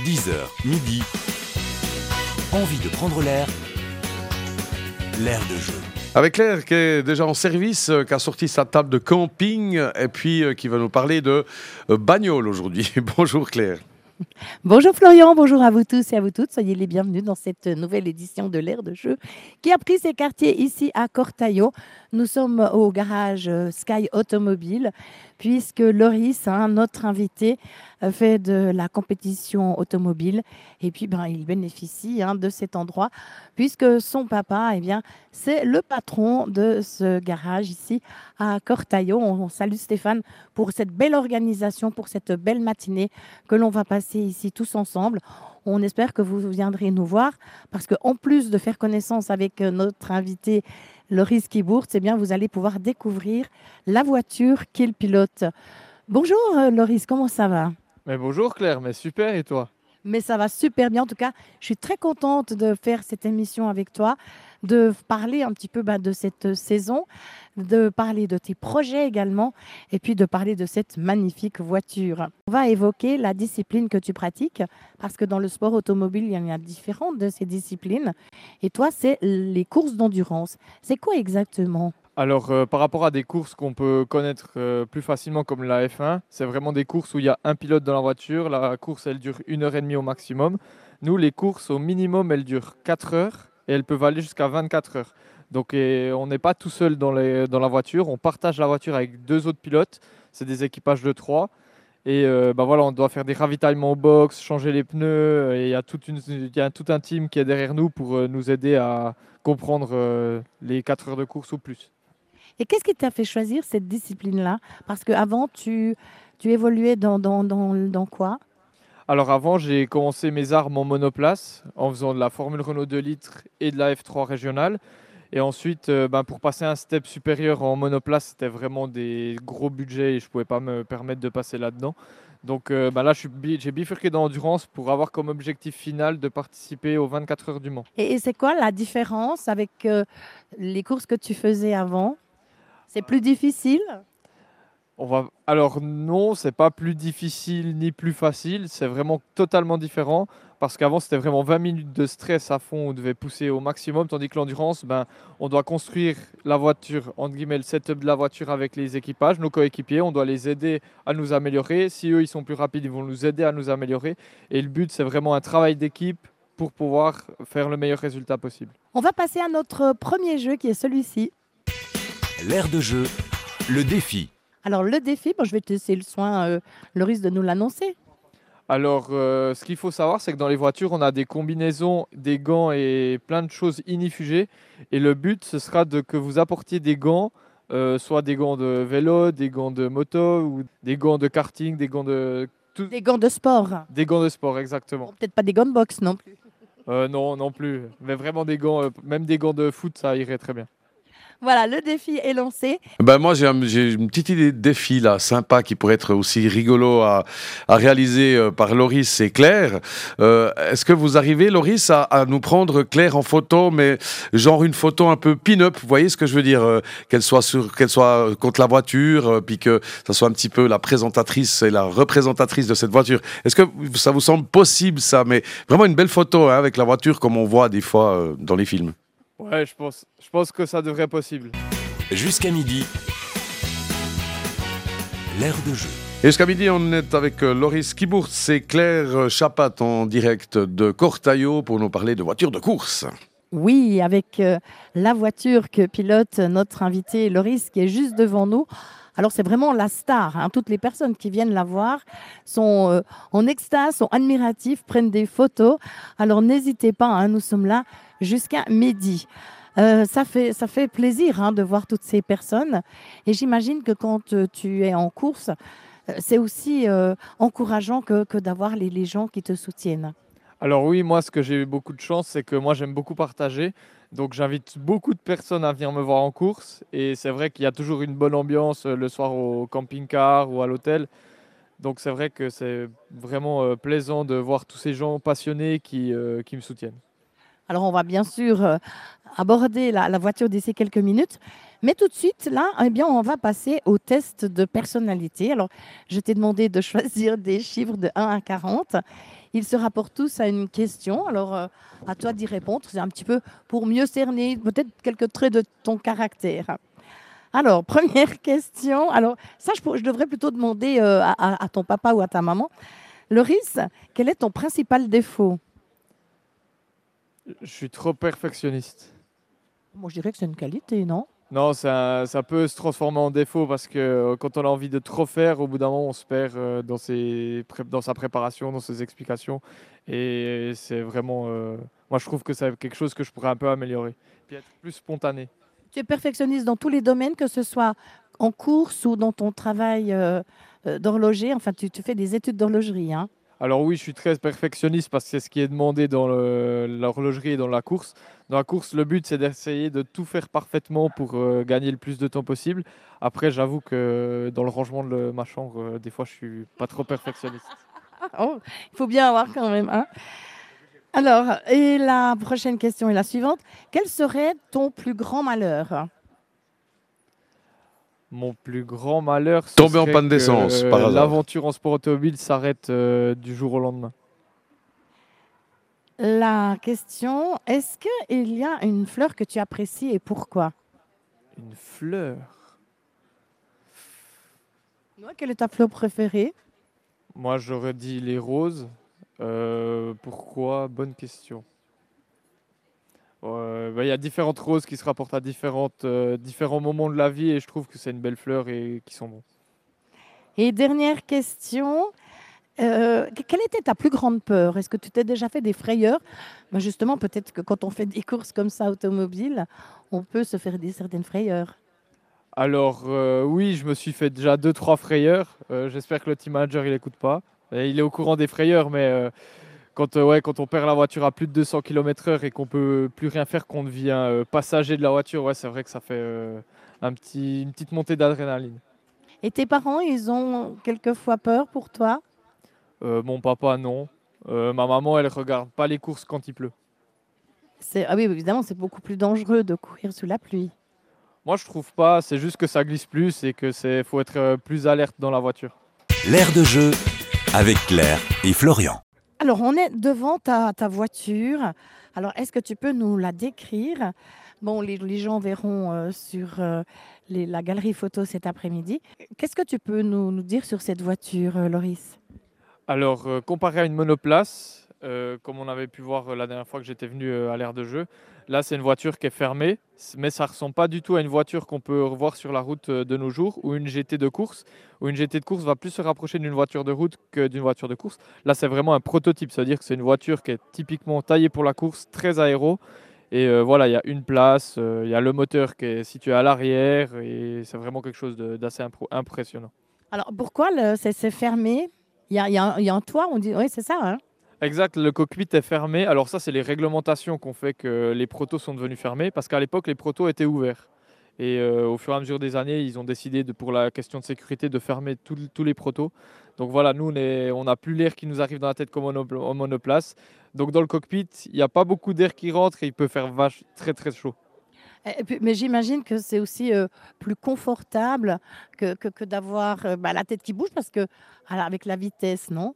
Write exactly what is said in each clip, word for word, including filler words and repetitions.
dix heures, midi. Envie de prendre l'air. L'air de jeu. Avec Claire qui est déjà en service, euh, qui a sorti sa table de camping et puis euh, qui va nous parler de euh, bagnole aujourd'hui. Bonjour Claire. Bonjour Florian, bonjour à vous tous et à vous toutes. Soyez les bienvenus dans cette nouvelle édition de l'Air de jeu qui a pris ses quartiers ici à Cortaillot. Nous sommes au garage Sky Automobile puisque Loris, hein, notre invité, fait de la compétition automobile et puis ben, il bénéficie hein, de cet endroit puisque son papa, eh bien, c'est le patron de ce garage ici à Cortaillot. On salue Stéphane pour cette belle organisation, pour cette belle matinée que l'on va passer ici tous ensemble. On espère que vous viendrez nous voir parce qu'en plus de faire connaissance avec notre invité Loris Kibourtz, eh bien, vous allez pouvoir découvrir la voiture qu'il pilote. Bonjour Loris, comment ça va ? Mais bonjour Claire, mais super, et toi ? Mais ça va super bien. En tout cas, je suis très contente de faire cette émission avec toi, de parler un petit peu bah, de cette saison, de parler de tes projets également, et puis de parler de cette magnifique voiture. On va évoquer la discipline que tu pratiques, parce que dans le sport automobile, il y en a différentes de ces disciplines. Et toi, c'est les courses d'endurance. C'est quoi exactement ? Alors, euh, par rapport à des courses qu'on peut connaître euh, plus facilement comme la F un, c'est vraiment des courses où il y a un pilote dans la voiture. La course, elle dure une heure et demie au maximum. Nous, les courses, au minimum, elles durent quatre heures et elles peuvent aller jusqu'à vingt-quatre heures. Donc, et on n'est pas tout seul dans, les, dans la voiture. On partage la voiture avec deux autres pilotes. C'est des équipages de trois. Et euh, bah voilà, on doit faire des ravitaillements au box, changer les pneus. Et il y a toute une, il y a tout un team qui est derrière nous pour euh, nous aider à comprendre euh, les quatre heures de course ou plus. Et qu'est-ce qui t'a fait choisir cette discipline-là ? Parce qu'avant, tu, tu évoluais dans, dans, dans, dans quoi ? Alors avant, j'ai commencé mes armes en monoplace en faisant de la Formule Renault deux litres et de la F trois régionale. Et ensuite, euh, ben, pour passer un step supérieur en monoplace, c'était vraiment des gros budgets et je ne pouvais pas me permettre de passer là-dedans. Donc euh, ben là, je suis bi- j'ai bifurqué dans l'endurance pour avoir comme objectif final de participer aux vingt-quatre heures du Mans. Et, et c'est quoi la différence avec euh, les courses que tu faisais avant ? C'est plus difficile ? On va... Alors non, c'est pas plus difficile ni plus facile, c'est vraiment totalement différent parce qu'avant c'était vraiment vingt minutes de stress à fond, on devait pousser au maximum, tandis que l'endurance, ben, on doit construire la voiture, entre guillemets le setup de la voiture avec les équipages, nos coéquipiers, on doit les aider à nous améliorer, si eux ils sont plus rapides, ils vont nous aider à nous améliorer et le but c'est vraiment un travail d'équipe pour pouvoir faire le meilleur résultat possible. On va passer à notre premier jeu qui est celui-ci. L'air de jeu, le défi. Alors le défi, bon, je vais te laisser le soin, euh, Loris, de nous l'annoncer. Alors, euh, ce qu'il faut savoir, c'est que dans les voitures, on a des combinaisons, des gants et plein de choses inifugées. Et le but, ce sera de que vous apportiez des gants, euh, soit des gants de vélo, des gants de moto, ou des gants de karting, des gants de... tout- Des gants de sport. Des gants de sport, exactement. Bon, peut-être pas des gants de boxe non plus. Euh, non, non plus. Mais vraiment des gants, euh, même des gants de foot, ça irait très bien. Voilà, le défi est lancé. Ben moi j'ai, un- j'ai une petite idée de défi là, sympa, qui pourrait être aussi rigolo à, à réaliser euh, par Loris et Claire. Euh, est-ce que vous arrivez, Loris, à, à nous prendre Claire en photo, mais genre une photo un peu pin-up, vous voyez ce que je veux dire, euh, qu'elle soit sur, qu'elle soit contre la voiture, euh, puis que ça soit un petit peu la présentatrice et la représentatrice de cette voiture. Est-ce que ça vous semble possible ça, mais vraiment une belle photo hein, avec la voiture comme on voit des fois euh, dans les films. Ouais, je pense, je pense que ça devrait être possible. Jusqu'à midi. L'air de jeu. Et jusqu'à midi, on est avec euh, Loris Kibourtz et Claire Chapat en direct de Cortaillot pour nous parler de voitures de course. Oui, avec euh, la voiture que pilote notre invité Loris qui est juste devant nous. Alors c'est vraiment la star, hein. Toutes les personnes qui viennent la voir sont euh, en extase, sont admiratifs, prennent des photos. Alors n'hésitez pas, hein, nous sommes là jusqu'à midi. Euh, ça fait, ça fait plaisir hein, de voir toutes ces personnes. Et j'imagine que quand euh, tu es en course, euh, c'est aussi euh, encourageant que, que d'avoir les, les gens qui te soutiennent. Alors oui, moi, ce que j'ai eu beaucoup de chance, c'est que moi, j'aime beaucoup partager. Donc, j'invite beaucoup de personnes à venir me voir en course. Et c'est vrai qu'il y a toujours une bonne ambiance euh, le soir au camping-car ou à l'hôtel. Donc, c'est vrai que c'est vraiment euh, plaisant de voir tous ces gens passionnés qui, euh, qui me soutiennent. Alors, on va bien sûr euh, aborder la, la voiture d'ici quelques minutes. Mais tout de suite, là, eh bien, on va passer au test de personnalité. Alors, je t'ai demandé de choisir des chiffres de un à quarante. Ils se rapportent tous à une question. Alors, euh, à toi d'y répondre. C'est un petit peu pour mieux cerner peut-être quelques traits de ton caractère. Alors, première question. Alors, ça, je, pour- je devrais plutôt demander euh, à, à- à ton papa ou à ta maman. Loris, quel est ton principal défaut? Je suis trop perfectionniste. Moi, je dirais que c'est une qualité, non? Non, ça, ça peut se transformer en défaut parce que euh, quand on a envie de trop faire, au bout d'un moment, on se perd euh, dans, ses pré- dans sa préparation, dans ses explications. Et c'est vraiment. euh, Moi, je trouve que c'est quelque chose que je pourrais un peu améliorer. Puis être plus spontané. Tu es perfectionniste dans tous les domaines, que ce soit en course ou dans ton travail euh, euh, d'horloger. Enfin, tu, tu fais des études d'horlogerie, hein. Alors oui, je suis très perfectionniste parce que c'est ce qui est demandé dans le- l'horlogerie et dans la course. Dans la course, le but, c'est d'essayer de tout faire parfaitement pour euh, gagner le plus de temps possible. Après, j'avoue que dans le rangement de le- ma chambre, euh, des fois, je suis pas trop perfectionniste. Oh, il faut bien avoir quand même, hein. Alors, et la prochaine question est la suivante. Quel serait ton plus grand malheur? Mon plus grand malheur, ce Tomber en serait panne que d'essence, par euh, hasard. l'aventure en sport automobile s'arrête euh, du jour au lendemain. La question, est-ce qu'il y a une fleur que tu apprécies et pourquoi? Une fleur. Ouais, quelle est ta fleur préférée? Moi, j'aurais dit les roses. Euh, pourquoi? Bonne question. Euh, bah, il y a différentes roses qui se rapportent à différentes, euh, différents moments de la vie et je trouve que c'est une belle fleur et qui sont bons. Et dernière question, euh, que- quelle était ta plus grande peur? Est-ce que tu t'es déjà fait des frayeurs? Ben justement, peut-être que quand on fait des courses comme ça automobiles, on peut se faire des certaines frayeurs. Alors euh, oui, je me suis fait déjà deux trois frayeurs. Euh, j'espère que le team manager il écoute pas. Et il est au courant des frayeurs, mais euh, quand, euh, ouais, quand on perd la voiture à plus de deux cents kilomètres heure et qu'on peut plus rien faire, qu'on devient euh, passager de la voiture, ouais, c'est vrai que ça fait euh, un petit, une petite montée d'adrénaline. Et tes parents, ils ont quelquefois peur pour toi? Euh, mon papa, non. Euh, ma maman, elle regarde pas les courses quand il pleut. C'est, ah oui, évidemment, c'est beaucoup plus dangereux de courir sous la pluie. Moi, je trouve pas. C'est juste que ça glisse plus et que c'est faut être euh, plus alerte dans la voiture. L'air de jeu avec Claire et Florian. Alors, on est devant ta, ta voiture. Alors, est-ce que tu peux nous la décrire? Bon, les, les gens verront euh, sur euh, les- la galerie photo cet après-midi. Qu'est-ce que tu peux nous, nous dire sur cette voiture, euh, Loris? Alors, euh, comparé à une monoplace, euh, comme on avait pu voir euh, la dernière fois que j'étais venu euh, à l'aire de jeu, là, c'est une voiture qui est fermée, c- mais ça ressemble pas du tout à une voiture qu'on peut revoir sur la route euh, de nos jours, ou une G T de course, où une G T de course va plus se rapprocher d'une voiture de route que d'une voiture de course. Là, c'est vraiment un prototype, c'est-à-dire que c'est une voiture qui est typiquement taillée pour la course, très aéro. Et euh, voilà, il y a une place, euh, il y a le moteur qui est situé à l'arrière, et c'est vraiment quelque chose de- d'assez impro- impressionnant. Alors, pourquoi le- c'est c'est fermé? Il y a, il y a un il y a un toit, on dit. Oui, c'est ça, hein? Exact, le cockpit est fermé. Alors ça, c'est les réglementations qui ont fait que les protos sont devenus fermés, parce qu'à l'époque, les protos étaient ouverts. Et euh, au fur et à mesure des années, ils ont décidé, de, pour la question de sécurité, de fermer tous tous les protos. Donc voilà, nous, on n'a plus l'air qui nous arrive dans la tête comme en mono- en monoplace. Donc dans le cockpit, il n'y a pas beaucoup d'air qui rentre et il peut faire vache, très très chaud. Et puis- mais j'imagine que c'est aussi euh, plus confortable que, que, que d'avoir euh, bah, la tête qui bouge parce que alors, avec la vitesse, non?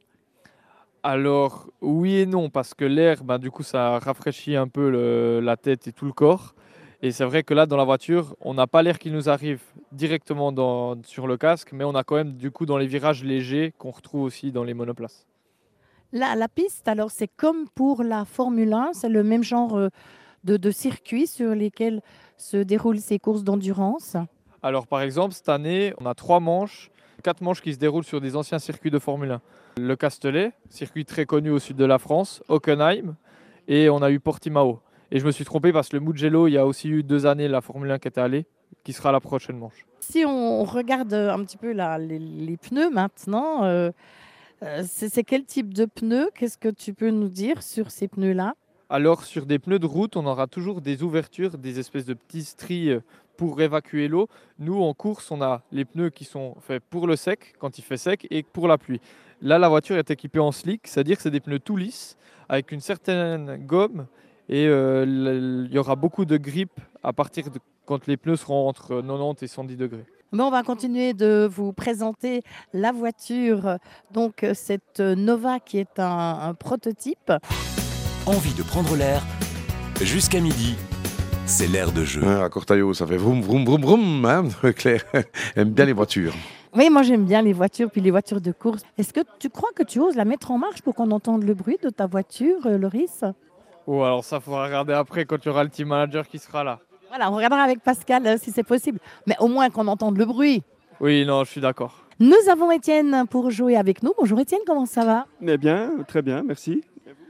Alors, oui et non, parce que l'air, ben, du coup, ça rafraîchit un peu le- la tête et tout le corps. Et c'est vrai que là, dans la voiture, on n'a pas l'air qui nous arrive directement dans- sur le casque, mais on a quand même, du coup, dans les virages légers qu'on retrouve aussi dans les monoplaces. La, la piste, alors c'est comme pour la Formule un, c'est le même genre euh, de, de circuit sur lesquels se déroulent ces courses d'endurance. Alors, par exemple, cette année, on a trois manches, quatre manches qui se déroulent sur des anciens circuits de Formule un. Le Castellet, circuit très connu au sud de la France, Hockenheim, et on a eu Portimao. Et je me suis trompé parce que le Mugello, il y a aussi eu deux années la Formule un qui était allée, qui sera la prochaine manche. Si on regarde euh, un petit peu la- les, les pneus maintenant, euh, euh, c'est c'est quel type de pneus? Qu'est-ce que tu peux nous dire sur ces pneus-là? Alors, sur des pneus de route, on aura toujours des ouvertures, des espèces de petits stries euh, pour évacuer l'eau. Nous, en course, on a les pneus qui sont faits pour le sec, quand il fait sec, et pour la pluie. Là, la voiture est équipée en slick, c'est-à-dire que c'est des pneus tout lisses, avec une certaine gomme, et euh, le- il y aura beaucoup de grip à partir de quand les pneus seront entre quatre-vingt-dix et cent dix degrés. Bon, on va continuer de vous présenter la voiture, donc euh, cette Nova qui est un, un prototype. Envie de prendre l'air. Jusqu'à midi, c'est l'air de jeu. Ouais, à Cortaillot, ça fait vroom, vroom, vroom, vroom, hein, Claire aime bien les voitures. Oui, moi j'aime bien les voitures, puis les voitures de course. Est-ce que tu crois que tu oses la mettre en marche pour qu'on entende le bruit de ta voiture, euh, Loris? Oh, alors ça, faudra regarder après quand il y aura le team manager qui sera là. Voilà, on regardera avec Pascal euh, si c'est possible, mais au moins qu'on entende le bruit. Oui, non, je suis d'accord. Nous avons Étienne pour jouer avec nous. Bonjour Étienne, comment ça va? Eh bien, très bien, merci.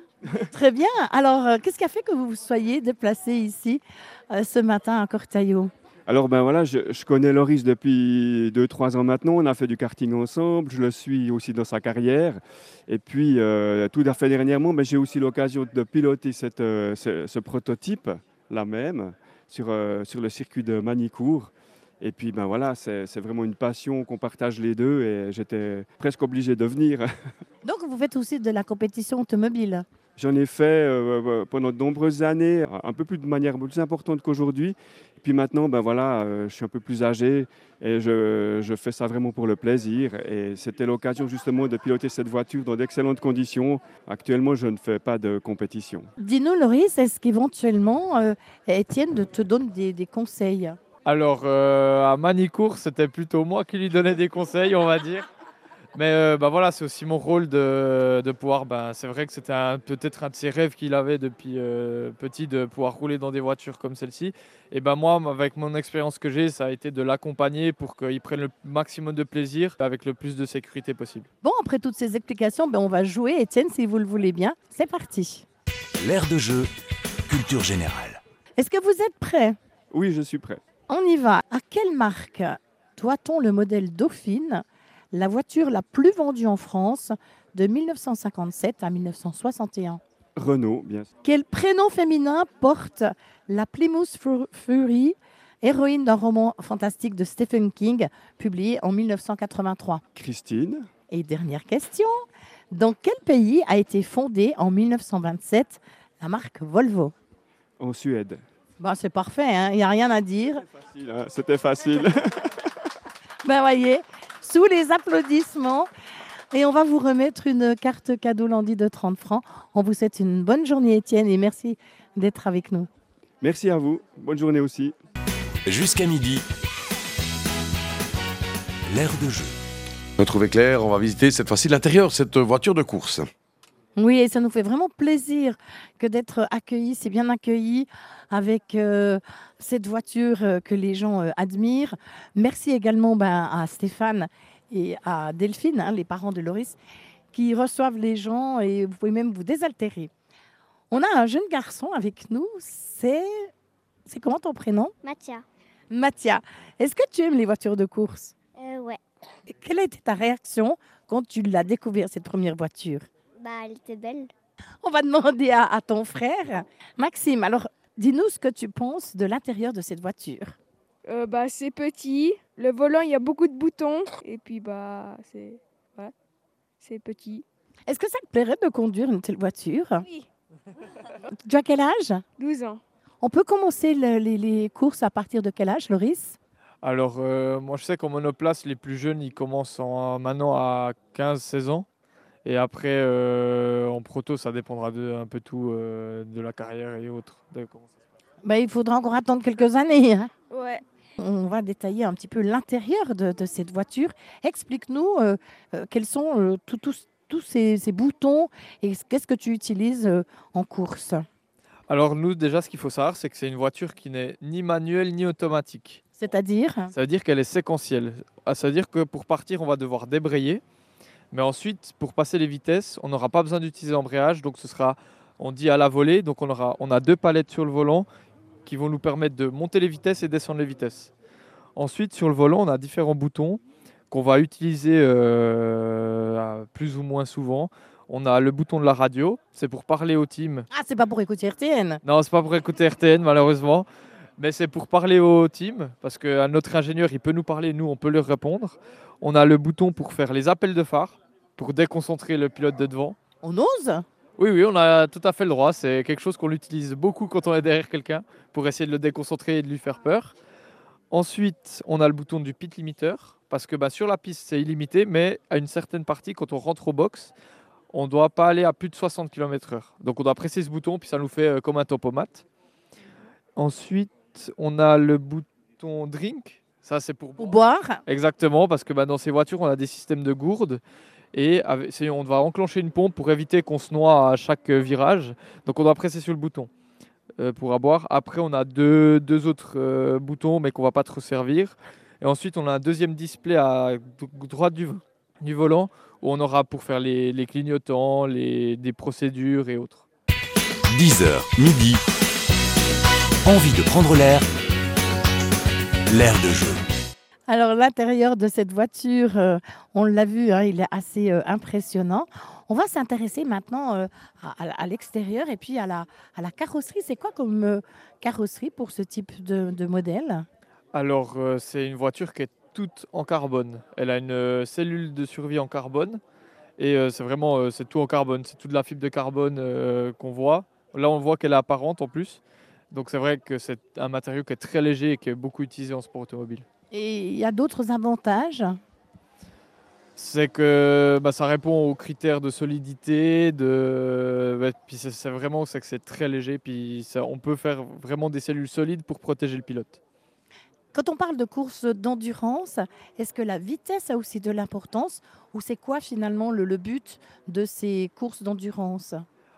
Très bien. Alors, euh, qu'est-ce qui a fait que vous vous soyez déplacé ici euh, ce matin à Cortaillot? Alors ben voilà, je, je connais Loris depuis deux trois ans maintenant. On a fait du karting ensemble. Je le suis aussi dans sa carrière. Et puis, euh, tout à fait dernièrement, ben, j'ai aussi l'occasion de piloter cette, euh, ce, ce prototype, la même, sur, euh, sur le circuit de Manicourt. Et puis, ben voilà, c'est c'est vraiment une passion qu'on partage les deux. Et j'étais presque obligé de venir. Donc, vous faites aussi de la compétition automobile. J'en ai fait euh, pendant de nombreuses années, un peu plus de manière plus importante qu'aujourd'hui. Et puis maintenant, ben voilà, euh, je suis un peu plus âgé et je, je fais ça vraiment pour le plaisir. Et c'était l'occasion justement de piloter cette voiture dans d'excellentes conditions. Actuellement, je ne fais pas de compétition. Dis-nous, Loris, est-ce qu'éventuellement, euh, Étienne de te donne des, des conseils? Alors, euh, à Manicourt, c'était plutôt moi qui lui donnais des conseils, on va dire. Mais euh, bah voilà, c'est aussi mon rôle de, de pouvoir. Bah, c'est vrai que c'était un- peut-être un de ses rêves qu'il avait depuis euh, petit de pouvoir rouler dans des voitures comme celle-ci. Et ben moi, avec mon expérience que j'ai, ça a été de l'accompagner pour qu'il prenne le maximum de plaisir avec le plus de sécurité possible. Bon, après toutes ces explications, ben, on va jouer, Étienne, si vous le voulez bien. C'est parti. L'air de jeu, culture générale. Est-ce que vous êtes prêts? Oui, je suis prêt. On y va. À quelle marque doit-on le modèle Dauphine, la voiture la plus vendue en France de mille neuf cent cinquante-sept à mille neuf cent soixante et un? Renault, bien sûr. Quel prénom féminin porte la Plymouth Fu- Fury, héroïne d'un roman fantastique de Stephen King, publié en mille neuf cent quatre-vingt-trois? Christine, Et dernière question, dans quel pays a été fondée en mille neuf cent vingt-sept la marque Volvo? en Suède. Bon, c'est parfait, hein, il n'y a rien à dire. Facile, hein, c'était facile. Ben voyez, sous les applaudissements. Et on va vous remettre une carte cadeau Landy de trente francs. On vous souhaite une bonne journée, Étienne, et merci d'être avec nous. Merci à vous. Bonne journée aussi. Jusqu'à midi, l'air de jeu. Retrouver Claire, on va visiter cette fois-ci l'intérieur de cette voiture de course. Oui, et ça nous fait vraiment plaisir que d'être accueillis, c'est bien accueillis avec euh, cette voiture euh, que les gens euh, admirent. Merci également ben, à Stéphane et à Delphine, hein, les parents de Loris, qui reçoivent les gens et vous pouvez même vous désaltérer. On a un jeune garçon avec nous, c'est... C'est comment ton prénom? Mathia. Mathia. Est-ce que tu aimes les voitures de course? Euh, ouais. Et quelle a été ta réaction quand tu l'as découvert, cette première voiture? Bah, elle était belle. On va demander à, à ton frère. Maxime, alors dis-nous ce que tu penses de l'intérieur de cette voiture. Euh, bah, c'est petit. Le volant, il y a beaucoup de boutons. Et puis, bah, c'est voilà, c'est petit. Est-ce que ça te plairait de conduire une telle voiture? Oui. Tu as quel âge? douze ans. On peut commencer le- les, les courses à partir de quel âge, Loris? Alors, euh, moi, je sais qu'en monoplace, les plus jeunes, ils commencent en- maintenant à quinze seize ans. Et après, euh, en proto, ça dépendra de un peu tout euh, de la carrière et autres. de comment ça se passe. Ben, il faudra encore attendre quelques années, hein. Ouais. On va détailler un petit peu l'intérieur de, de cette voiture. Explique-nous euh, euh, quels sont euh, tous tous- tous ces, ces boutons et qu'est-ce que tu utilises euh, en course. Alors, nous, déjà, ce qu'il faut savoir, c'est que c'est une voiture qui n'est ni manuelle ni automatique. C'est-à-dire? Ça veut dire qu'elle est séquentielle. Ah, ça veut dire que pour partir, on va devoir débrayer. Mais ensuite, pour passer les vitesses, on n'aura pas besoin d'utiliser l'embrayage. Donc, ce sera, on dit à la volée. Donc, on, aura, on a deux palettes sur le volant qui vont nous permettre de monter les vitesses et descendre les vitesses. Ensuite, sur le volant, on a différents boutons qu'on va utiliser euh, plus ou moins souvent. On a le bouton de la radio, c'est pour parler au team. Ah, c'est pas pour écouter R T N. Non, c'est pas pour écouter R T N malheureusement, mais c'est pour parler au team parce que notre ingénieur, il peut nous parler, nous, on peut lui répondre. On a le bouton pour faire les appels de phare, pour déconcentrer le pilote de devant. On ose? Oui, oui, on a tout à fait le droit. C'est quelque chose qu'on utilise beaucoup quand on est derrière quelqu'un pour essayer de le déconcentrer et de lui faire peur. Ensuite, on a le bouton du pit limiter, parce que bah, sur la piste, c'est illimité, mais à une certaine partie, quand on rentre au box, on ne doit pas aller à plus de soixante kilomètres heure. Donc on doit presser ce bouton, puis ça nous fait euh, comme un tempomate. Ensuite, on a le bouton drink. Ça, c'est pour Pour boire. Exactement, parce que bah, dans ces voitures, on a des systèmes de gourdes. Et avec- c'est- on va enclencher une pompe pour éviter qu'on se noie à chaque euh, virage. Donc on doit presser sur le bouton euh, pour à boire. Après, on a deux, deux autres euh, boutons, mais qu'on va pas trop servir. Et ensuite, on a un deuxième display à d- droite du, du volant, où on aura pour faire les, les clignotants, les, des procédures et autres. dix heures, midi. Envie de prendre l'air. L'air de jeu. Alors, l'intérieur de cette voiture, euh, on l'a vu, hein, il est assez euh, impressionnant. On va s'intéresser maintenant euh, à, à- à l'extérieur et puis à la, à la carrosserie. C'est quoi comme euh, carrosserie pour ce type de, de modèle? Alors, euh, c'est une voiture qui est toute en carbone. Elle a une euh, cellule de survie en carbone. Et euh, c'est vraiment euh, c'est tout en carbone. C'est toute la fibre de carbone euh, qu'on voit. Là, on voit qu'elle est apparente en plus. Donc, c'est vrai que c'est un matériau qui est très léger et qui est beaucoup utilisé en sport automobile. Et il y a d'autres avantages. C'est que bah, ça répond aux critères de solidité, de... ouais, puis c'est c'est vraiment c'est que c'est très léger, puis ça- on peut faire vraiment des cellules solides pour protéger le pilote. Quand on parle de course d'endurance, est-ce que la vitesse a aussi de l'importance ou c'est quoi finalement le, le but de ces courses d'endurance?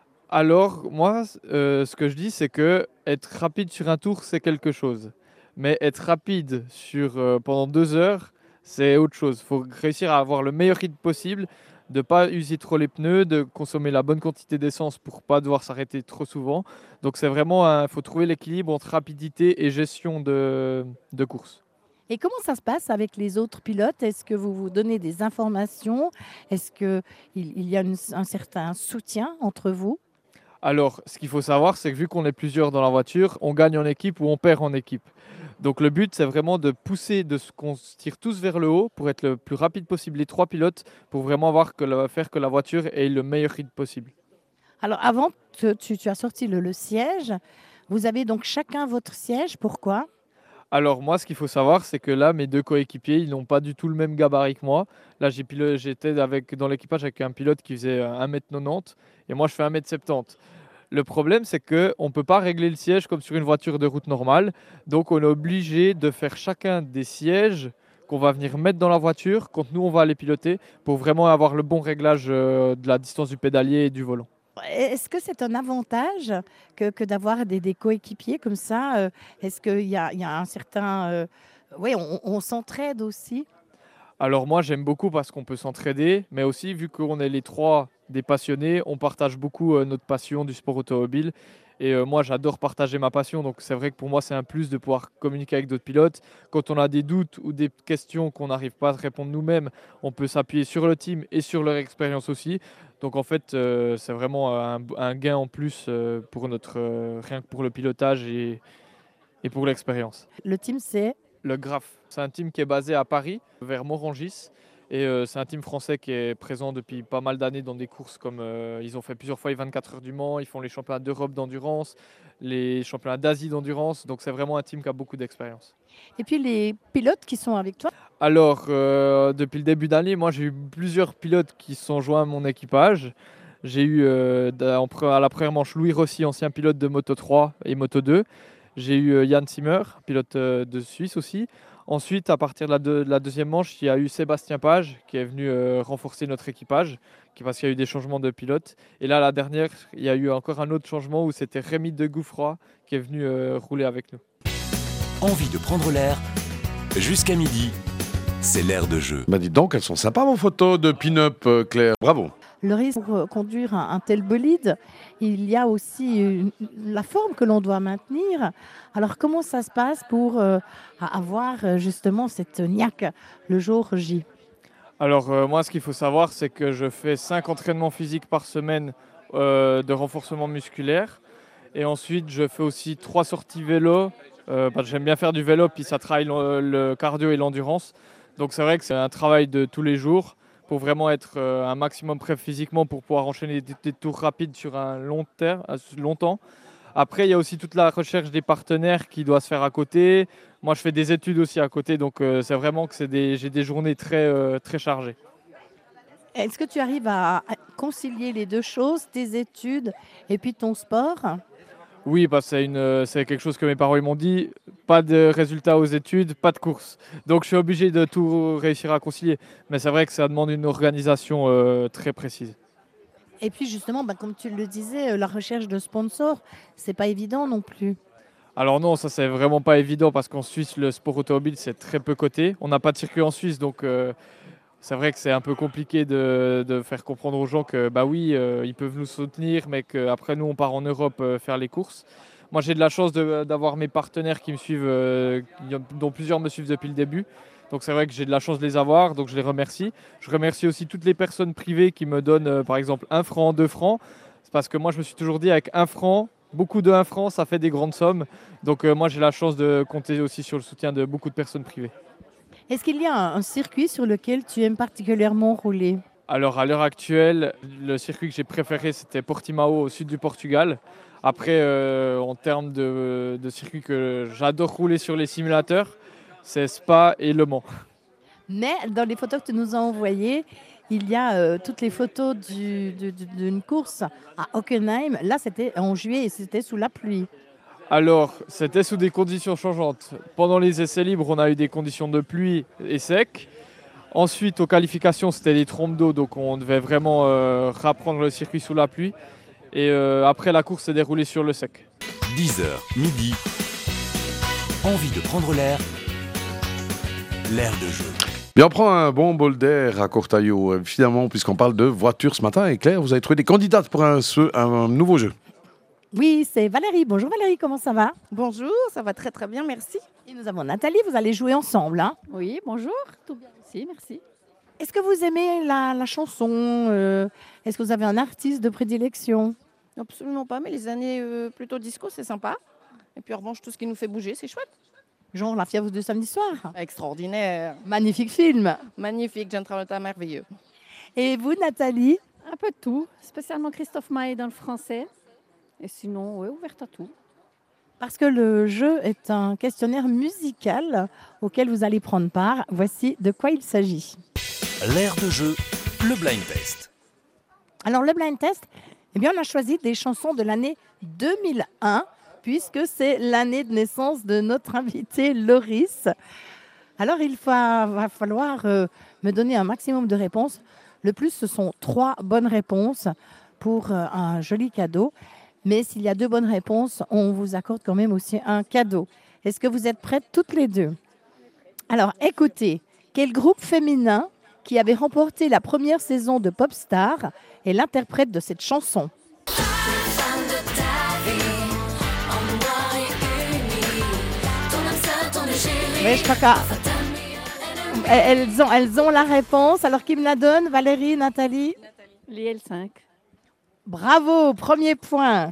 Alors, moi, euh, ce que je dis, c'est que être rapide sur un tour, c'est quelque chose. Mais être rapide sur, euh, pendant deux heures, c'est autre chose. Il faut réussir à avoir le meilleur rythme possible, de ne pas user trop les pneus, de consommer la bonne quantité d'essence pour pas devoir s'arrêter trop souvent. Donc, c'est vraiment, il faut trouver l'équilibre entre rapidité et gestion de, de course. Et comment ça se passe avec les autres pilotes? Est-ce que vous vous donnez des informations? Est-ce qu'il il y a une- un certain soutien entre vous? Alors, ce qu'il faut savoir, c'est que vu qu'on est plusieurs dans la voiture, on gagne en équipe ou on perd en équipe. Donc le but, c'est vraiment de pousser, de se- qu'on se tire tous vers le haut pour être le plus rapide possible, les trois pilotes, pour vraiment avoir que la- faire que la voiture ait le meilleur rythme possible. Alors avant, tu, tu- tu as sorti le, le siège. Vous avez donc chacun votre siège. Pourquoi? Alors moi, ce qu'il faut savoir, c'est que là, mes deux coéquipiers, ils n'ont pas du tout le même gabarit que moi. Là, j'ai pilo- j'étais avec, dans l'équipage avec un pilote qui faisait euh, un mètre quatre-vingt-dix et moi, je fais un mètre soixante-dix. Le problème, c'est qu'on ne peut pas régler le siège comme sur une voiture de route normale. Donc, on est obligé de faire chacun des sièges qu'on va venir mettre dans la voiture quand nous, on va les piloter pour vraiment avoir le bon réglage euh, de la distance du pédalier et du volant. Est-ce que c'est un avantage que, que d'avoir des, des coéquipiers comme ça? euh, Est-ce qu'il y a, il y a un certain... euh, oui, on, on s'entraide aussi. Alors moi, j'aime beaucoup parce qu'on peut s'entraider, mais aussi vu qu'on est les trois des passionnés, on partage beaucoup euh, notre passion du sport automobile. Et euh, moi, j'adore partager ma passion, donc c'est vrai que pour moi, c'est un plus de pouvoir communiquer avec d'autres pilotes. Quand on a des doutes ou des questions qu'on n'arrive pas à se répondre nous-mêmes, on peut s'appuyer sur le team et sur leur expérience aussi. Donc en fait, euh, c'est vraiment un, un gain en plus euh, pour notre, euh, rien que pour le pilotage et, et pour l'expérience. Le team, c'est... Le Graf, c'est un team qui est basé à Paris, vers Morangis. Et euh, c'est un team français qui est présent depuis pas mal d'années dans des courses comme euh, ils ont fait plusieurs fois les vingt-quatre heures du Mans, ils font les championnats d'Europe d'endurance, les championnats d'Asie d'endurance. Donc c'est vraiment un team qui a beaucoup d'expérience. Et puis les pilotes qui sont avec toi? Alors, euh, depuis le début d'année, moi j'ai eu plusieurs pilotes qui se sont joints à mon équipage. J'ai eu euh, en pre- à la première manche Louis Rossi, ancien pilote de Moto trois et Moto deux. J'ai eu euh, Yann Zimmer, pilote euh, de Suisse aussi. Ensuite, à partir de la, deux- de la deuxième manche, il y a eu Sébastien Page qui est venu euh, renforcer notre équipage qui- parce qu'il y a eu des changements de pilote. Et là, la dernière, il y a eu encore un autre changement où c'était Rémi de Gouffroy qui est venu euh, rouler avec nous. Envie de prendre l'air. Jusqu'à midi. C'est l'air de jeu. Bah dis donc, elles sont sympas vos photos de pin-up, euh, Claire. Bravo. Le risque pour euh, conduire un, un tel bolide, il y a aussi une- la forme que l'on doit maintenir. Alors comment ça se passe pour euh, a- avoir euh, justement cette niaque le jour J? Alors euh, moi, ce qu'il faut savoir, c'est que je fais cinq entraînements physiques par semaine euh, de renforcement musculaire. Et ensuite, je fais aussi trois sorties vélo. Euh, parce que j'aime bien faire du vélo, puis ça travaille le, le cardio et l'endurance. Donc c'est vrai que c'est un travail de tous les jours pour vraiment être euh, un maximum prêt physiquement pour pouvoir enchaîner des, des tours rapides sur un long terme, longtemps. Après, il y a aussi toute la recherche des partenaires qui doit se faire à côté Moi, je fais des études aussi à côté, donc euh, c'est vraiment que c'est des, j'ai des journées très, euh, très chargées. Est-ce que tu arrives à à concilier les deux choses, tes études et puis ton sport? Oui, bah, c'est une, euh, c'est quelque chose que mes parents ils m'ont dit. Pas de résultats aux études, pas de course. Donc je suis obligé de tout réussir à concilier. Mais c'est vrai que ça demande une organisation euh, très précise. Et puis justement, bah, comme tu le disais, euh, la recherche de sponsors, c'est pas évident non plus. Alors non, ça c'est vraiment pas évident parce qu'en Suisse, le sport automobile c'est très peu coté. On n'a pas de circuit en Suisse, donc euh, c'est vrai que c'est un peu compliqué de, de faire comprendre aux gens que bah oui, euh, ils peuvent nous soutenir, mais qu'après nous on part en Europe euh, faire les courses. Moi j'ai de la chance de- d'avoir mes partenaires qui me suivent, euh, qui- dont plusieurs me suivent depuis le début. Donc c'est vrai que j'ai de la chance de les avoir, donc je les remercie. Je remercie aussi toutes les personnes privées qui me donnent euh, par exemple un franc, deux francs. C'est parce que moi je me suis toujours dit avec un franc, beaucoup de un franc, ça fait des grandes sommes. Donc euh, moi j'ai la chance de compter aussi sur le soutien de beaucoup de personnes privées. Est-ce qu'il y a un, un circuit sur lequel tu aimes particulièrement rouler? Alors à l'heure actuelle, le circuit que j'ai préféré c'était Portimao au sud du Portugal. Après, euh, en termes de, de circuits que j'adore rouler sur les simulateurs, c'est Spa et Le Mans. Mais dans les photos que tu nous as envoyées, il y a euh, toutes les photos du- du- du- d'une course à Hockenheim. Là, c'était en juillet et c'était sous la pluie. Alors, c'était sous des conditions changeantes. Pendant les essais libres, on a eu des conditions de pluie et sec. Ensuite, aux qualifications, c'était des trompes d'eau, donc on devait vraiment euh, rapprendre le circuit sous la pluie. Et euh, après, la course s'est déroulée sur le sec. dix heures, midi. Envie de prendre l'air. L'air de jeu. Bien, on prend un bon bol d'air à Cortaillot, euh, finalement, puisqu'on parle de voitures ce matin. Et Claire, vous avez trouvé des candidates pour un, ce- un nouveau jeu. Oui, c'est Valérie. Bonjour Valérie, comment ça va? Bonjour, ça va très très bien, merci. Et nous avons Nathalie, vous allez jouer ensemble, hein? Oui, bonjour, tout bien aussi, merci. Est-ce que vous aimez la, la chanson? euh, Est-ce que vous avez un artiste de prédilection? Absolument pas, mais les années euh, plutôt disco, c'est sympa. Et puis en revanche, tout ce qui nous fait bouger, c'est chouette. Genre La fièvre de samedi soir. Extraordinaire, Magnifique film. magnifique, John Travolta, merveilleux. Et vous, Nathalie? Un peu de tout, spécialement Christophe Maé dans le français. Et sinon, ouais, ouverte à tout. Parce que le jeu est un questionnaire musical auquel vous allez prendre part. Voici de quoi il s'agit. L'air de jeu, le blind test. Alors, le blind test, eh bien, on a choisi des chansons de l'année deux mille un, puisque c'est l'année de naissance de notre invité Loris. Alors, il va, va falloir euh, me donner un maximum de réponses. Le plus, ce sont trois bonnes réponses pour euh, un joli cadeau. Mais s'il y a deux bonnes réponses, on vous accorde quand même aussi un cadeau. Est-ce que vous êtes prêtes toutes les deux? Alors, écoutez, quel groupe féminin qui avait remporté la première saison de Popstar est l'interprète de cette chanson? Oui, je crois qu'elles ont, elles ont la réponse. Alors, qui me la donne? Valérie, Nathalie? Les L cinq. Bravo, premier point.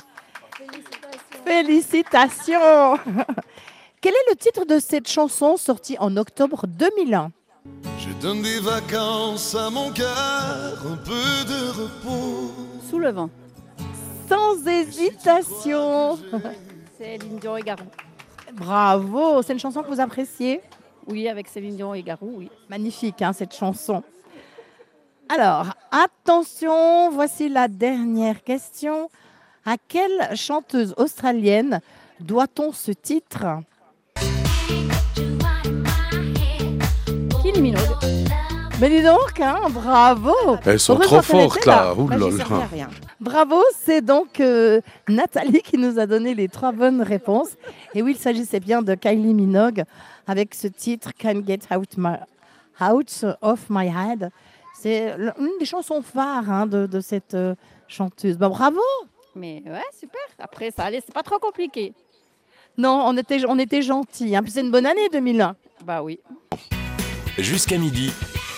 Félicitations. Quel est le titre de cette chanson sortie en octobre deux mille un? Je donne des vacances à mon cœur, un peu de repos. Sous le vent. Sans hésitation. C'est Céline Dion et Garou. Bravo, c'est une chanson que vous appréciez? Oui, avec Céline Dion et Garou, oui. Magnifique, hein, cette chanson. Alors, attention, voici la dernière question. À quelle chanteuse australienne doit-on ce titre? Kylie Minogue. Mais dis donc, hein, bravo. Elles sont Heureusement trop qu'elle fortes, était là. là. Ouh Bah, là j'ai là. servi à rien. Bravo, c'est donc euh, Nathalie qui nous a donné les trois bonnes réponses. Et oui, il s'agissait bien de Kylie Minogue avec ce titre Can't Get Out, my, out of My Head. C'est une des chansons phares hein, de, de cette euh, chanteuse. Bah, bravo. Mais ouais, super. Après, ça allait, c'est pas trop compliqué. Non, on était, on était gentils. Hein. Puis c'est une bonne année deux mille un. Bah oui. Jusqu'à midi.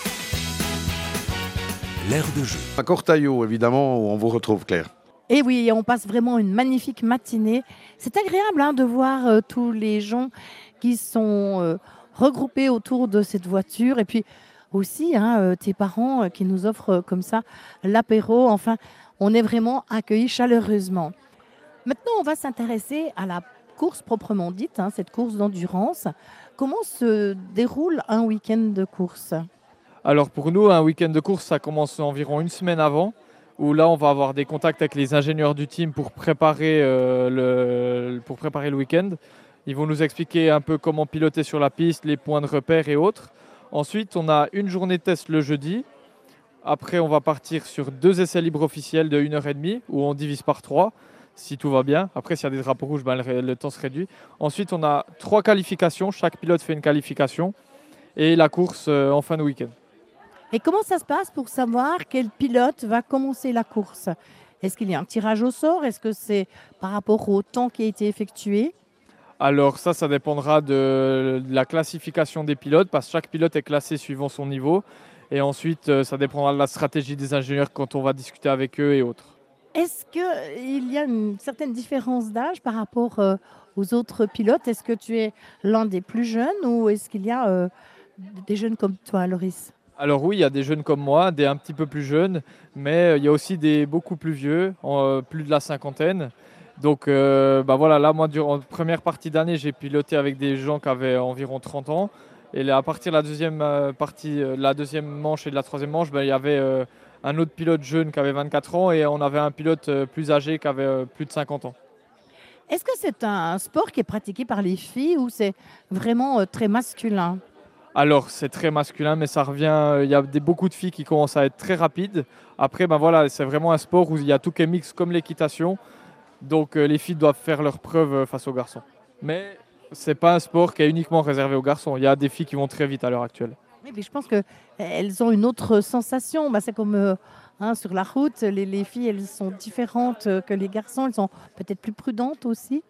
L'air de jeu. À Cortaillot, évidemment, où on vous retrouve, Claire. Et oui, on passe vraiment une magnifique matinée. C'est agréable hein, de voir euh, tous les gens qui sont euh, regroupés autour de cette voiture. Et puis aussi, hein, euh, tes parents euh, qui nous offrent euh, comme ça l'apéro. Enfin, on est vraiment accueillis chaleureusement. Maintenant, on va s'intéresser à la course proprement dite, hein, cette course d'endurance. Comment se déroule un week-end de course? Alors pour nous, un week-end de course, ça commence environ une semaine avant, où là, on va avoir des contacts avec les ingénieurs du team pour préparer, euh, le, pour préparer le week-end. Ils vont nous expliquer un peu comment piloter sur la piste, les points de repère et autres. Ensuite, on a une journée de test le jeudi. Après, on va partir sur deux essais libres officiels de une heure trente où on divise par trois, si tout va bien. Après, s'il y a des drapeaux rouges, ben, le, le temps se réduit. Ensuite, on a trois qualifications. Chaque pilote fait une qualification. Et la course euh, en fin de week-end. Et comment ça se passe pour savoir quel pilote va commencer la course? Est-ce qu'il y a un tirage au sort? Est-ce que c'est par rapport au temps qui a été effectué? Alors ça, ça dépendra de la classification des pilotes, parce que chaque pilote est classé suivant son niveau. Et ensuite, ça dépendra de la stratégie des ingénieurs quand on va discuter avec eux et autres. Est-ce qu'il y a une certaine différence d'âge par rapport euh, aux autres pilotes? Est-ce que tu es l'un des plus jeunes ou est-ce qu'il y a euh, des jeunes comme toi, Loris? Alors oui, il y a des jeunes comme moi, des un petit peu plus jeunes, mais il y a aussi des beaucoup plus vieux, en, plus de la cinquantaine. Donc euh, bah voilà, là, moi, durant la première partie d'année, j'ai piloté avec des gens qui avaient environ trente ans. Et à partir de la deuxième partie, de la deuxième manche et de la troisième manche, ben, il y avait euh, un autre pilote jeune qui avait vingt-quatre ans et on avait un pilote euh, plus âgé qui avait euh, plus de cinquante ans. Est-ce que c'est un sport qui est pratiqué par les filles ou c'est vraiment euh, très masculin? Alors, c'est très masculin, mais ça revient. Il y a des, beaucoup de filles qui commencent à être très rapides. Après, ben voilà, c'est vraiment un sport où il y a tout qui est mix comme l'équitation. Donc, euh, les filles doivent faire leurs preuves face aux garçons. Mais c'est pas un sport qui est uniquement réservé aux garçons. Il y a des filles qui vont très vite à l'heure actuelle. Oui, mais je pense qu'elles ont une autre sensation. Bah, c'est comme euh, hein, sur la route, les, les filles, elles sont différentes que les garçons. Elles sont peut-être plus prudentes aussi.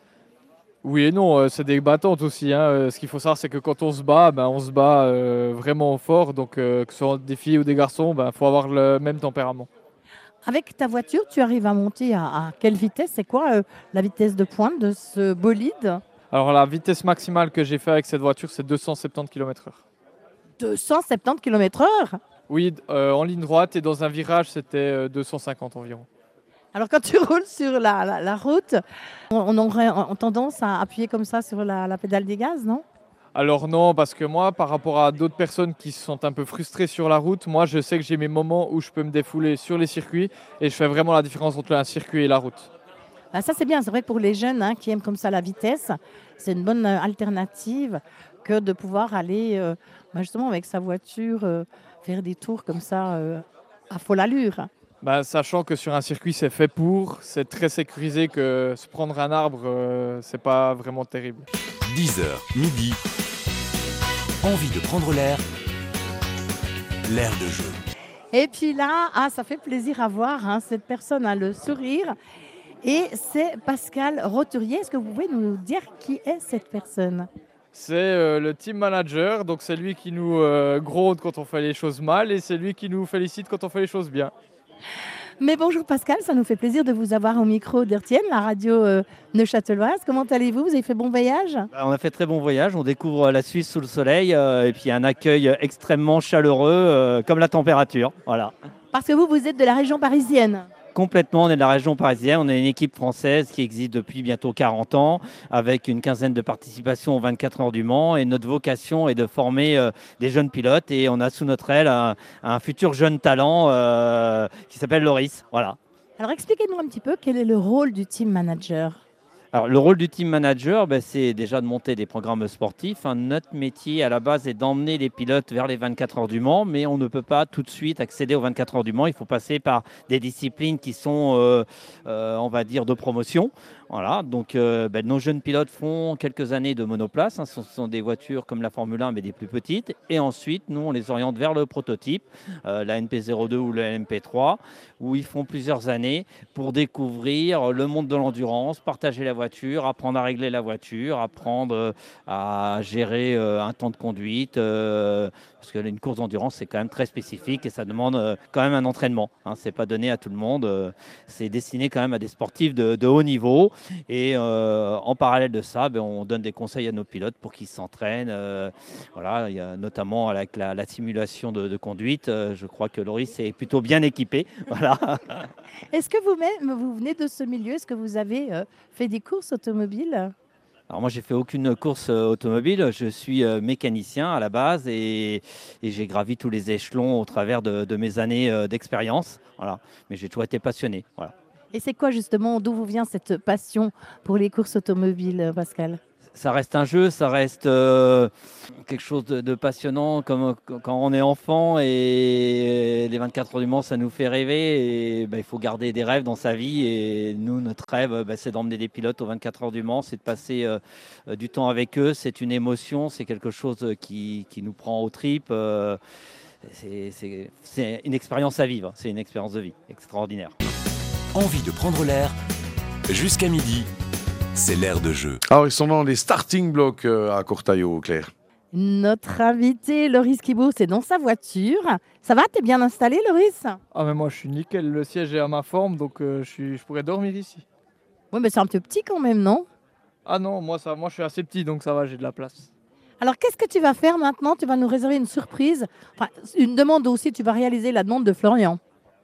Oui et non, euh, c'est des battantes aussi. Hein. Euh, ce qu'il faut savoir, c'est que quand on se bat, ben, on se bat euh, vraiment fort. Donc, euh, que ce soit des filles ou des garçons, il ben, faut avoir le même tempérament. Avec ta voiture, tu arrives à monter à, à quelle vitesse? C'est quoi euh, la vitesse de pointe de ce bolide? Alors, la vitesse maximale que j'ai fait avec cette voiture, c'est deux cent soixante-dix kilomètres heure. deux cent soixante-dix kilomètres heure? Oui, euh, en ligne droite et dans un virage, c'était euh, deux cent cinquante environ. Alors, quand tu roules sur la, la, la route, on, on aurait on, tendance à appuyer comme ça sur la, la pédale des gaz, non? Alors non, parce que moi, par rapport à d'autres personnes qui sont un peu frustrées sur la route, moi, je sais que j'ai mes moments où je peux me défouler sur les circuits et je fais vraiment la différence entre un circuit et la route. Ah, ça, c'est bien. C'est vrai que pour les jeunes hein, qui aiment comme ça la vitesse, c'est une bonne euh, alternative que de pouvoir aller euh, bah, justement avec sa voiture euh, faire des tours comme ça euh, à folle allure. Ben, sachant que sur un circuit, c'est fait pour, c'est très sécurisé que se prendre un arbre, euh, c'est pas vraiment terrible. dix heures, midi. Envie de prendre l'air. L'air de jeu. Et puis là, ah, ça fait plaisir à voir. Hein, cette personne a le sourire. Et c'est Pascal Roturier. Est-ce que vous pouvez nous dire qui est cette personne? C'est euh, le team manager, donc c'est lui qui nous euh, gronde quand on fait les choses mal et c'est lui qui nous félicite quand on fait les choses bien. Mais bonjour Pascal, ça nous fait plaisir de vous avoir au micro d'Ertienne, la radio euh, neuchâteloise. Comment allez-vous? Vous avez fait bon voyage? Bah, on a fait très bon voyage, on découvre la Suisse sous le soleil euh, et puis un accueil extrêmement chaleureux euh, comme la température. Voilà. Parce que vous, vous êtes de la région parisienne? Complètement, on est de la région parisienne, on est une équipe française qui existe depuis bientôt quarante ans avec une quinzaine de participations aux vingt-quatre heures du Mans et notre vocation est de former euh, des jeunes pilotes et on a sous notre aile un, un futur jeune talent euh, qui s'appelle Loris. Voilà. Alors expliquez-nous un petit peu quel est le rôle du team manager. Alors, le rôle du team manager, ben, c'est déjà de monter des programmes sportifs. Hein. Notre métier à la base est d'emmener les pilotes vers les vingt-quatre heures du Mans, mais on ne peut pas tout de suite accéder aux vingt-quatre heures du Mans. Il faut passer par des disciplines qui sont, euh, euh, on va dire, de promotion. Voilà, donc euh, ben, nos jeunes pilotes font quelques années de monoplace. Hein. Ce sont des voitures comme la Formule un, mais des plus petites. Et ensuite, nous, on les oriente vers le prototype, euh, la N P zéro deux ou la M P trois, où ils font plusieurs années pour découvrir le monde de l'endurance, partager la voiture, apprendre à régler la voiture, apprendre à gérer euh, un temps de conduite. Euh, parce qu'une course d'endurance, c'est quand même très spécifique et ça demande euh, quand même un entraînement. Hein. Ce n'est pas donné à tout le monde. Euh, c'est destiné quand même à des sportifs de, de haut niveau. Et euh, en parallèle de ça, ben, on donne des conseils à nos pilotes pour qu'ils s'entraînent. Euh, voilà, il y a notamment avec la, la simulation de, de conduite. Euh, je crois que Loris est plutôt bien équipé. Voilà. Est-ce que vous-même, vous venez de ce milieu? Est-ce que vous avez euh, fait des courses automobiles? Alors moi, j'ai fait aucune course euh, automobile. Je suis euh, mécanicien à la base et, et j'ai gravi tous les échelons au travers de, de mes années euh, d'expérience. Voilà. Mais j'ai toujours été passionné. Voilà. Et c'est quoi justement, d'où vous vient cette passion pour les courses automobiles, Pascal? Ça reste un jeu, ça reste euh, quelque chose de, de passionnant comme euh, quand on est enfant et les vingt-quatre heures du Mans, ça nous fait rêver et bah, il faut garder des rêves dans sa vie et nous, notre rêve, bah, c'est d'emmener des pilotes aux vingt-quatre heures du Mans, c'est de passer euh, euh, du temps avec eux, c'est une émotion, c'est quelque chose qui, qui nous prend aux tripes, euh, c'est, c'est, c'est une expérience à vivre, c'est une expérience de vie extraordinaire. Envie de prendre l'air jusqu'à midi. C'est l'air de jeu. Alors, ils sont dans les starting blocks euh, à Cortaillot, Claire. Notre invité, Loris Kibourg, c'est dans sa voiture. Ça va, t'es bien installé, Loris? Ah mais moi je suis nickel, le siège est à ma forme donc euh, je, suis, je pourrais dormir ici. Oui, mais c'est un peu petit quand même, non? Ah non, moi, ça, moi je suis assez petit donc ça va, j'ai de la place. Alors, qu'est-ce que tu vas faire maintenant? Tu vas nous réserver une surprise. Enfin, une demande aussi, tu vas réaliser la demande de Florian.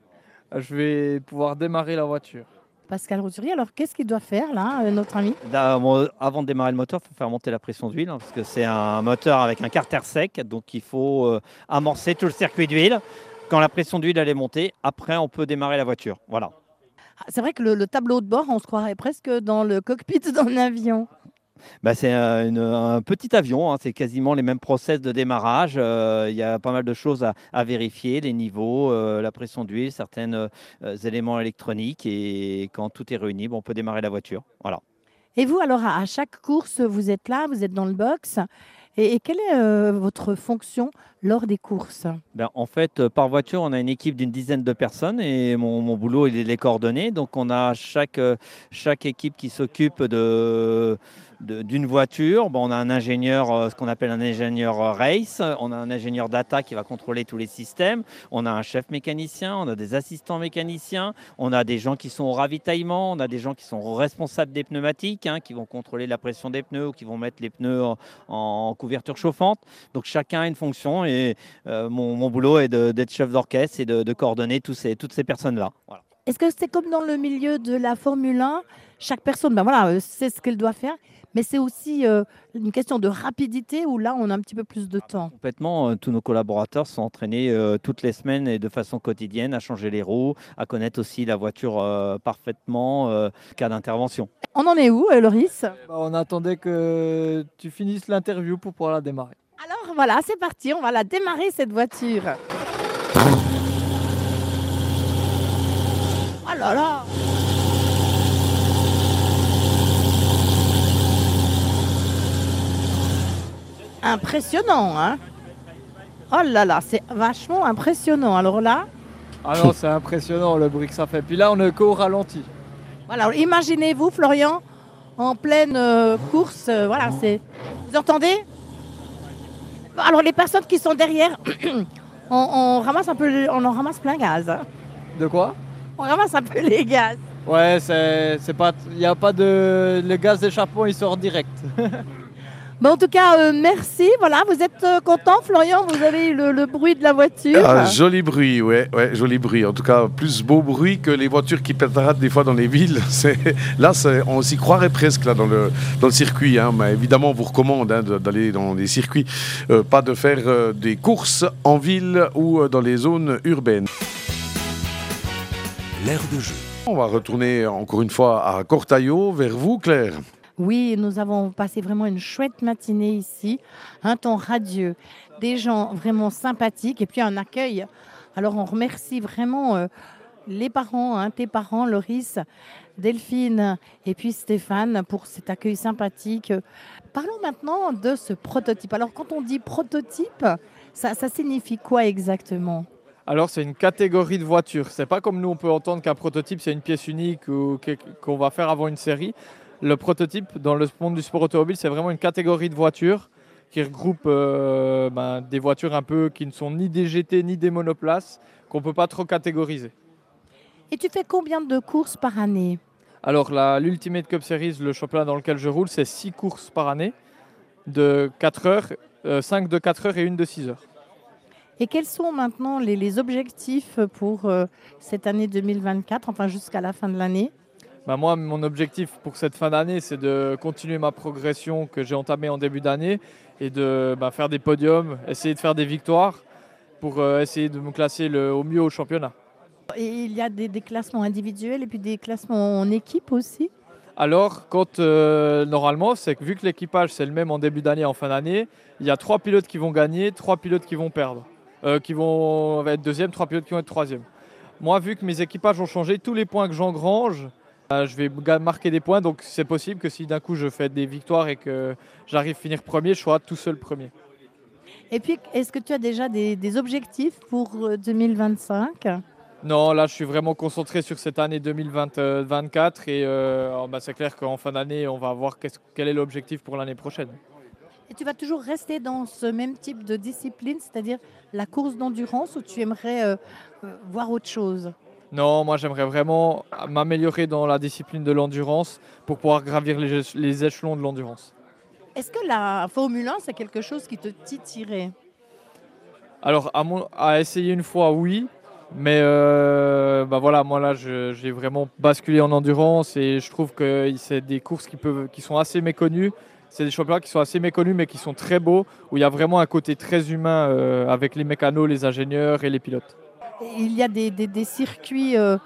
Je vais pouvoir démarrer la voiture. Pascal Roturier, alors qu'est-ce qu'il doit faire là, euh, notre ami? Là, bon, avant de démarrer le moteur, il faut faire monter la pression d'huile hein, parce que c'est un moteur avec un carter sec, donc il faut euh, amorcer tout le circuit d'huile. Quand la pression d'huile elle est montée, après on peut démarrer la voiture. Voilà. Ah, c'est vrai que le, le tableau de bord, on se croirait presque dans le cockpit d'un avion. Bah, c'est un, une- un petit avion, hein, c'est quasiment les mêmes process de démarrage. Euh, Il y a pas mal de choses à, à vérifier, les niveaux, euh, la pression d'huile, certains euh, éléments électroniques. Et quand tout est réuni, bon, on peut démarrer la voiture. Voilà. Et vous, alors, à, à chaque course, vous êtes là, vous êtes dans le box. Et, et quelle est euh, votre fonction lors des courses? Ben, en fait, euh, par voiture, on a une équipe d'une dizaine de personnes et mon, mon boulot, il est de les coordonner. Donc, on a chaque, euh, chaque équipe qui s'occupe de, de- d'une voiture. Bon, on a un ingénieur, euh, ce qu'on appelle un ingénieur euh, race. On a un ingénieur data qui va contrôler tous les systèmes. On a un chef mécanicien, on a des assistants mécaniciens. On a des gens qui sont au ravitaillement. On a des gens qui sont responsables des pneumatiques, hein, qui vont contrôler la pression des pneus ou qui vont mettre les pneus en, en couverture chauffante. Donc, chacun a une fonction et euh, mon, mon boulot est de- d'être chef d'orchestre et de, de coordonner tous ces, toutes ces personnes-là. Voilà. Est-ce que c'est comme dans le milieu de la Formule un? Chaque personne, ben voilà, euh, sait ce qu'elle doit faire, mais c'est aussi euh, une question de rapidité où là, on a un petit peu plus de temps. Complètement, euh, tous nos collaborateurs sont entraînés euh, toutes les semaines et de façon quotidienne à changer les roues, à connaître aussi la voiture euh, parfaitement, euh, cas d'intervention. On en est où, euh, Loris? Bah, on attendait que tu finisses l'interview pour pouvoir la démarrer. Alors voilà, c'est parti, on va la démarrer cette voiture. Oh là là! Impressionnant, hein? Oh là là, c'est vachement impressionnant. Alors là, Ah non, c'est impressionnant le bruit que ça fait. Puis là, on est qu'au ralenti. voilà, alors imaginez-vous, Florian, en pleine euh, course, euh, voilà, c'est... Vous entendez? Alors les personnes qui sont derrière, on, on ramasse un peu, le- on en ramasse plein gaz. hein. De quoi? On ramasse un peu les gaz. Ouais, c'est c'est pas, il n'y a pas de, le gaz d'échappement, il sort direct. Bon, en tout cas, euh, merci. Voilà, vous êtes euh, content, Florian? Vous avez eu le, le bruit de la voiture. Ah, joli bruit, ouais, ouais, joli bruit. En tout cas, plus beau bruit que les voitures qui pétaradent des fois dans les villes. C'est, là, c'est, on s'y croirait presque là dans le dans le circuit. Hein. Mais évidemment, on vous recommande hein, de- d'aller dans les circuits, euh, pas de faire euh, des courses en ville ou euh, dans les zones urbaines. L'air de jeu. On va retourner encore une fois à Cortaillot, vers vous, Claire. Oui, nous avons passé vraiment une chouette matinée ici, un temps radieux, des gens vraiment sympathiques et puis un accueil. Alors on remercie vraiment euh, les parents, hein, tes parents, Loris, Delphine et puis Stéphane pour cet accueil sympathique. Parlons maintenant de ce prototype. Alors quand on dit prototype, ça, ça signifie quoi exactement? Alors, c'est une catégorie de voiture. C'est pas comme nous, on peut entendre qu'un prototype, c'est une pièce unique ou que- qu'on va faire avant une série. Le prototype, dans le monde du sport automobile, c'est vraiment une catégorie de voitures qui regroupe euh, ben, des voitures un peu qui ne sont ni des G T ni des monoplaces, qu'on ne peut pas trop catégoriser. Et tu fais combien de courses par année? Alors, la- l'Ultimate Cup Series, le championnat dans lequel je roule, c'est six courses par année de quatre heures, euh, cinq de quatre heures et une de six heures. Et quels sont maintenant les, les objectifs pour euh, cette année deux mille vingt-quatre, enfin jusqu'à la fin de l'année? Bah moi, mon objectif pour cette fin d'année, c'est de continuer ma progression que j'ai entamée en début d'année et de bah, faire des podiums, essayer de faire des victoires pour euh, essayer de me classer le, au mieux au championnat. Et il y a des, des classements individuels et puis des classements en équipe aussi. Alors, quand euh, normalement, c'est que vu que l'équipage c'est le même en début d'année et en fin d'année, il y a trois pilotes qui vont gagner, trois pilotes qui vont perdre, euh, qui vont être deuxième, trois pilotes qui vont être troisième. Moi, vu que mes équipages ont changé, tous les points que j'engrange, euh, je vais ga- marquer des points. Donc, c'est possible que si d'un coup je fais des victoires et que j'arrive à finir premier, je sois tout seul premier. Et puis, est-ce que tu as déjà des, des objectifs pour euh, deux mille vingt-cinq? Non, là, je suis vraiment concentré sur cette année deux mille vingt-quatre et euh, alors, bah, c'est clair qu'en fin d'année, on va voir qu'est-ce- quel est l'objectif pour l'année prochaine. Et tu vas toujours rester dans ce même type de discipline, c'est-à-dire la course d'endurance, ou tu aimerais euh, euh, voir autre chose? Non, moi, j'aimerais vraiment m'améliorer dans la discipline de l'endurance pour pouvoir gravir les, éche- les échelons de l'endurance. Est-ce que la Formule un, c'est quelque chose qui te titillerait? Alors, à, mon- à essayer une fois, oui. Mais euh, bah voilà, moi là, je- j'ai vraiment basculé en endurance et je trouve que c'est des courses qui, peuvent, qui sont assez méconnues. C'est des championnats qui sont assez méconnus mais qui sont très beaux, où il y a vraiment un côté très humain euh, avec les mécanos, les ingénieurs et les pilotes. Il y a des, des- des circuits euh,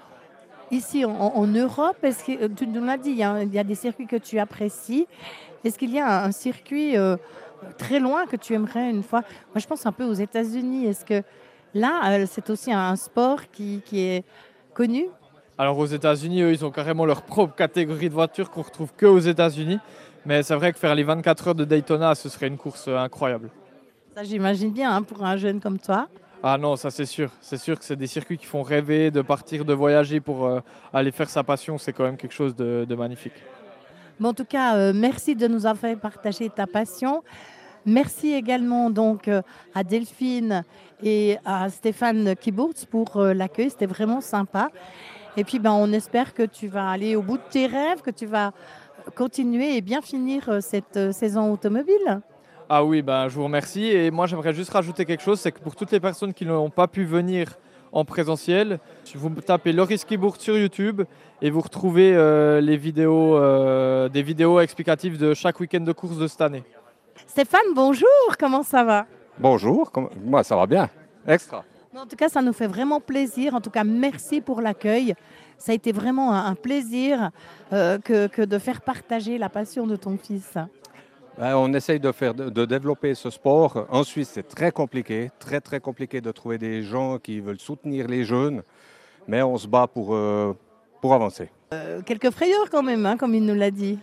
ici en, en Europe. Est-ce que, tu nous l'as dit, hein, il y a des circuits que tu apprécies. Est-ce qu'il y a un, un circuit euh, très loin que tu aimerais une fois? Moi, je pense un peu aux États-Unis. Est-ce que là, euh, c'est aussi un sport qui, qui est connu? Alors aux États-Unis, eux, ils ont carrément leur propre catégorie de voitures qu'on retrouve que aux États-Unis. Mais c'est vrai que faire les vingt-quatre heures de Daytona, ce serait une course euh, incroyable. Ça, j'imagine bien, hein, pour un jeune comme toi. Ah non, ça c'est sûr. C'est sûr que c'est des circuits qui font rêver, de partir, de voyager pour euh, aller faire sa passion. C'est quand même quelque chose de, de magnifique. Mais en tout cas, euh, merci de nous avoir partagé ta passion. Merci également donc euh, à Delphine et à Stéphane Kiburtz pour euh, l'accueil. C'était vraiment sympa. Et puis, ben, on espère que tu vas aller au bout de tes rêves, que tu vas continuer et bien finir euh, cette euh, saison automobile. Ah oui, ben, je vous remercie. Et moi, j'aimerais juste rajouter quelque chose, c'est que pour toutes les personnes qui n'ont pas pu venir en présentiel, vous tapez Loris Kiburtz sur YouTube et vous retrouvez euh, les vidéos, euh, des vidéos explicatives de chaque week-end de course de cette année. Stéphane, bonjour, comment ça va? Bonjour, comment- moi ça va bien, extra. En tout cas, ça nous fait vraiment plaisir. En tout cas, merci pour l'accueil. Ça a été vraiment un, un plaisir euh, que, que de faire partager la passion de ton fils. Ben, on essaye de, faire, de, de développer ce sport. En Suisse, c'est très compliqué, très très compliqué de trouver des gens qui veulent soutenir les jeunes, mais on se bat pour, euh, pour avancer. Euh, quelques frayeurs quand même, hein, comme il nous l'a dit.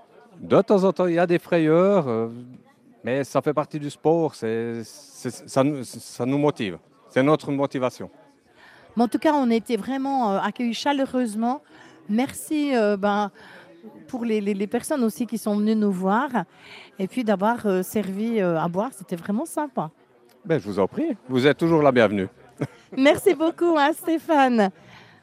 De temps en temps, il y a des frayeurs, euh, mais ça fait partie du sport, c'est, c'est- ça, nous- ça nous motive, c'est notre motivation. Mais en tout cas, on a été vraiment euh, accueillis chaleureusement. Merci euh, ben, pour les, les- les personnes aussi qui sont venues nous voir et puis d'avoir euh, servi euh, à boire. C'était vraiment sympa. Ben, je vous en prie, vous êtes toujours la bienvenue. Merci beaucoup, hein, Stéphane.